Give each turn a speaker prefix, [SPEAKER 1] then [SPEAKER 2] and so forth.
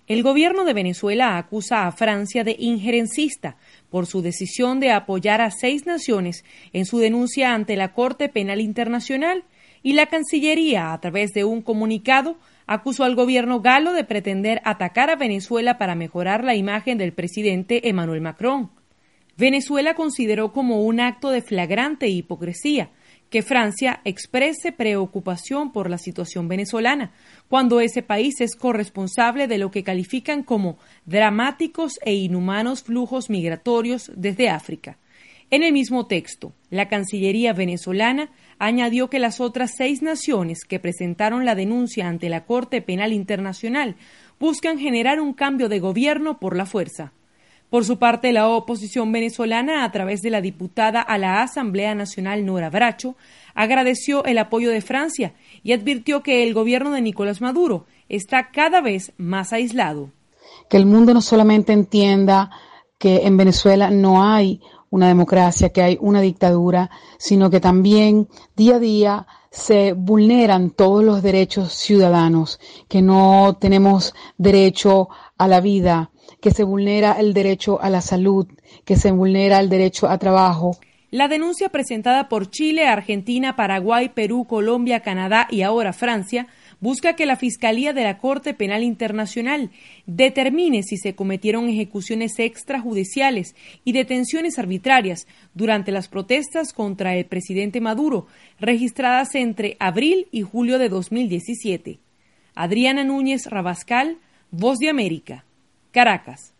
[SPEAKER 1] El gobierno de Venezuela acusa a Francia de injerencista por su decisión de apoyar a 6 naciones en su denuncia ante la Corte Penal Internacional, y la Cancillería, a través de un comunicado, acusó al gobierno galo de pretender atacar a Venezuela para mejorar la imagen del presidente Emmanuel Macron. Venezuela consideró como un acto de flagrante hipocresía que Francia exprese preocupación por la situación venezolana, cuando ese país es corresponsable de lo que califican como dramáticos e inhumanos flujos migratorios desde África. En el mismo texto, la Cancillería venezolana añadió que las otras 6 naciones que presentaron la denuncia ante la Corte Penal Internacional buscan generar un cambio de gobierno por la fuerza. Por su parte, la oposición venezolana, a través de la diputada a la Asamblea Nacional Nora Bracho, agradeció el apoyo de Francia y advirtió que el gobierno de Nicolás Maduro está cada vez más aislado.
[SPEAKER 2] Que el mundo no solamente entienda que en Venezuela no hay una democracia, que hay una dictadura, sino que también día a día se vulneran todos los derechos ciudadanos, que no tenemos derecho a la vida, que se vulnera el derecho a la salud, que se vulnera el derecho a trabajo.
[SPEAKER 1] La denuncia presentada por Chile, Argentina, Paraguay, Perú, Colombia, Canadá y ahora Francia busca que la Fiscalía de la Corte Penal Internacional determine si se cometieron ejecuciones extrajudiciales y detenciones arbitrarias durante las protestas contra el presidente Maduro, registradas entre abril y julio de 2017. Adriana Núñez Rabascal, Voz de América, Caracas.